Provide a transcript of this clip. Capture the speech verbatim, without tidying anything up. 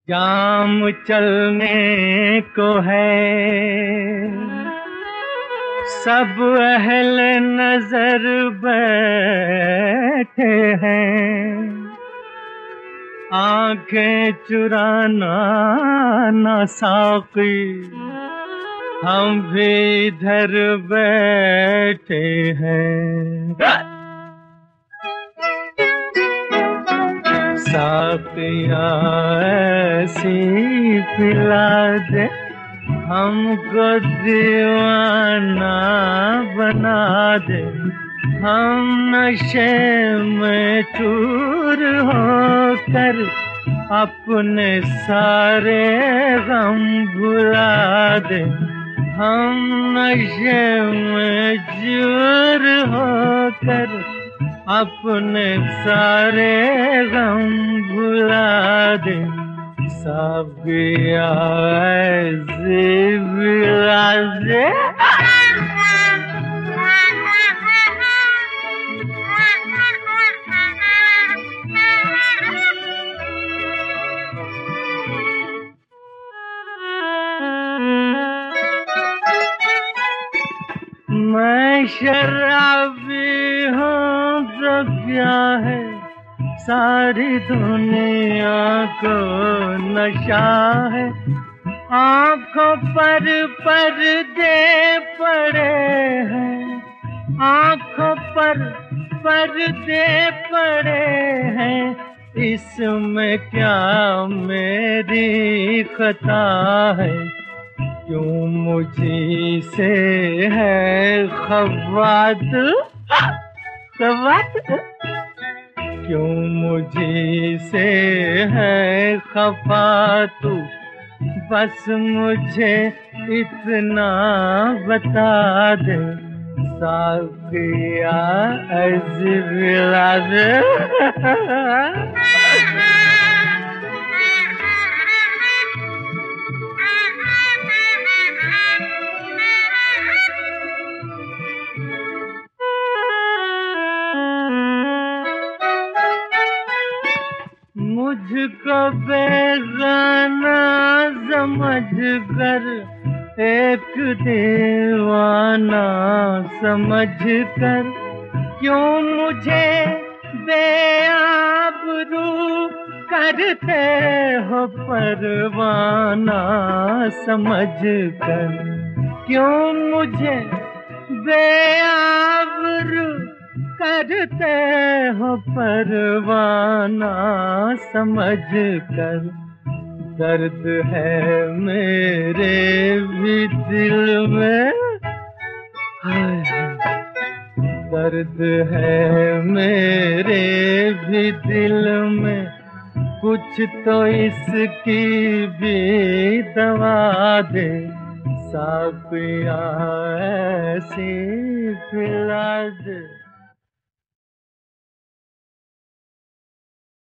जाम चलने को है, सब अहल नजर बैठे हैं। आंखें चुराना ना साकी, हम भी इधर बैठे हैं। साकिया ऐसी पिला दे, हमको दीवाना बना दे। हम नशे में चूर होकर अपने सारे गम भुला दे। हम नशे में चूर होकर अपने सारे गम भुला दे। साकिया ऐसी पिला दे। मैं शराबी हूँ तो क्या है, सारी दुनिया को नशा है। आँखों पर पर्दे पड़े हैं, आँखों पर पर्दे पड़े हैं। इसमें क्या मेरी खता है, क्यों मुझी से है खवात खवात, क्यों मुझी से है खफा तू। बस मुझे इतना बता दे, साकिया ऐसी पिला दे। मुझको बेगाना समझ कर, एक दीवाना समझ कर, क्यों मुझे बेआबरू करते हो परवाना समझ कर। क्यों मुझे बेआबरू करते हो परवाना समझ कर। दर्द है मेरे भी दिल में, दर्द है मेरे भी दिल में, कुछ तो इसकी भी दवा दे। साकिया ऐसी पिला दे।